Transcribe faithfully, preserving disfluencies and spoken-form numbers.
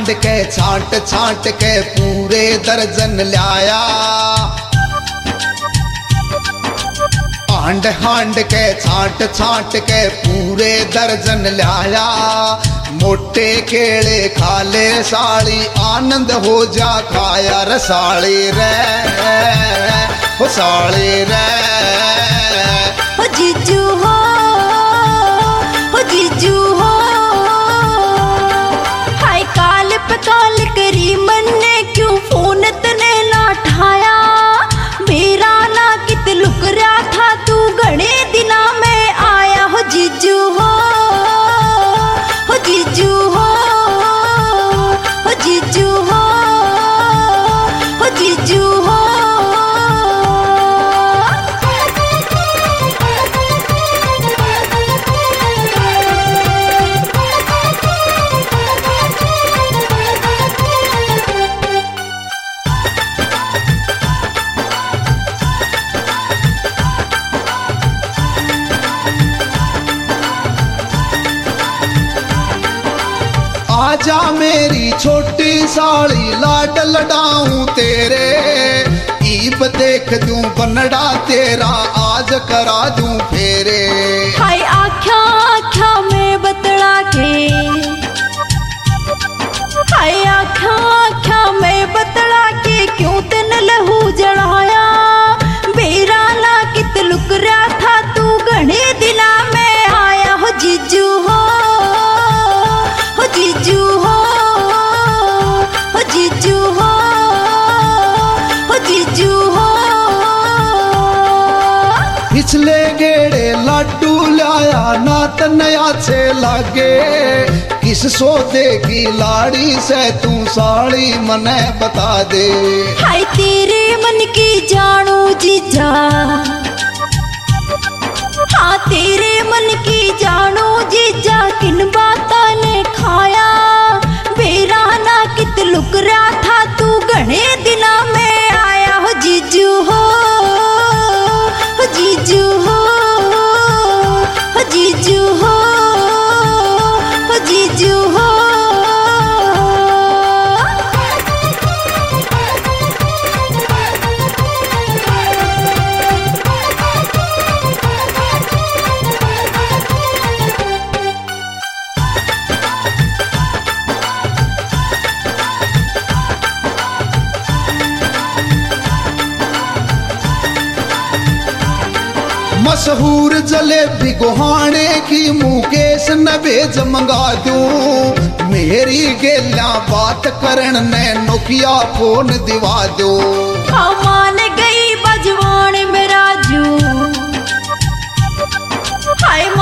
हांड के छांट छांट के पूरे दर्जन लाया। हांड हांड के छांट छांट के पूरे दर्जन लाया। मोटे केले खाले साली आनंद हो जा खाया रसाली रे हो साली रे। हो जीजू हो हो जीजू हो हाय काल पे काल करी मन ने क्यों फोन तने ना उठाया। मेरा ना कित लुक रहा था तू घने दिना में आया। हो जीजू हो हो जीजू हो हो जीजू हो हो जीजू हो। आजा मेरी छोटी साली लाड लडाऊं तेरे। ईब देख दूं बनड़ा तेरा आज करा दूं फेरे। हाय आख्या आख्या में बतड़ा के हाय आख्या आख्या में बतड़ा के क्यों तन लहू जड़ाया। बेरा ना कित लुक रहा था तू घने दिना में आया। हो जीजू हो हो जीजू हो हो जीजू हो हो जीजू हो। पिछले गेड़े लाडू लाया ना तनया छे लागे। किस सौदे की लाड़ी से तू साड़ी मने बता दे। हाय तेरे मन की जानू जीजा हाँ तेरे मन की जानू जीजा किन बाता ने खाया। बेरा ना कित लुक रहा था तू घने दिना में आया। हो जीजू हो हो जीजू हो हो जीजू हो हो जीजू हो। मशहूर जलेबी गुहाने की मुकेश न भेज मंगा दूं। मेरी गेला बात करण ने नोकिया फोन दिवा दो। मान गई बजवान मेरा जू हाय